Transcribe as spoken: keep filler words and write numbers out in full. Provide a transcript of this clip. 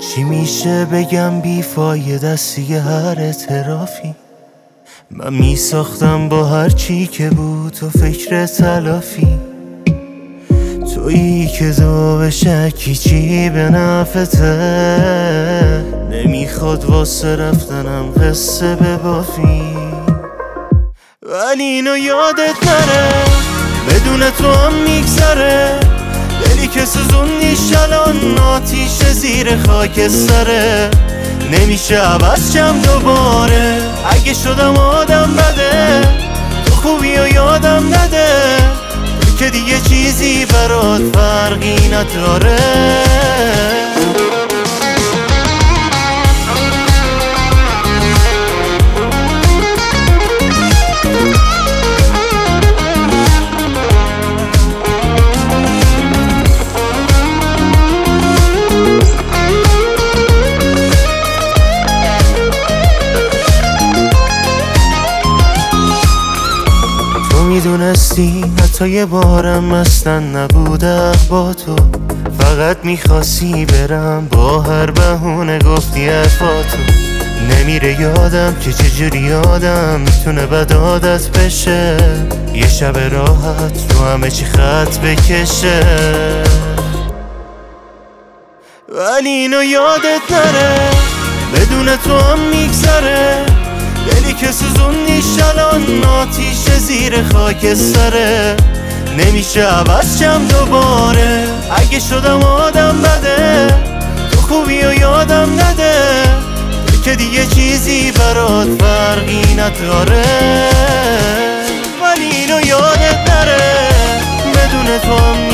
چی میشه بگم بیفایده است یه هر اعترافی. من میساختم با هر چی که بود تو فکر تلافی، تویی که تو به شکی چی به نفته، نمیخواد واسه رفتنم قصه ببافی. ولی اینو یادت نره بدون تو هم میگذره، دلی که سوزوندیش الان آتیش زیر خاک سره. نمیشه عوض شم دوباره اگه شدم آدم بده، تو خوبی و یادم نده، تو که دیگه چیزی برات فرقی نداره. میدونستی حتی یه بارم اصلا نبودم با تو، فقط میخواستی برم با هر بهونه گفتی حرفاتو. نمیره یادم که چجوری یادم میتونه بد عادت بشه، یه شب راحت رو همه چی خط بکشه. ولی اینو یادت نره بدون تو هم میگذره، دلی که سوزوندیش الان آتیش زیر خاک سره. نمیشه عوض شم دوباره اگه شدم آدم بده، تو خوبی و یادم نده، تو که دیگه چیزی برات فرقی نداره. ولی اینو یادت نره بدون تو هم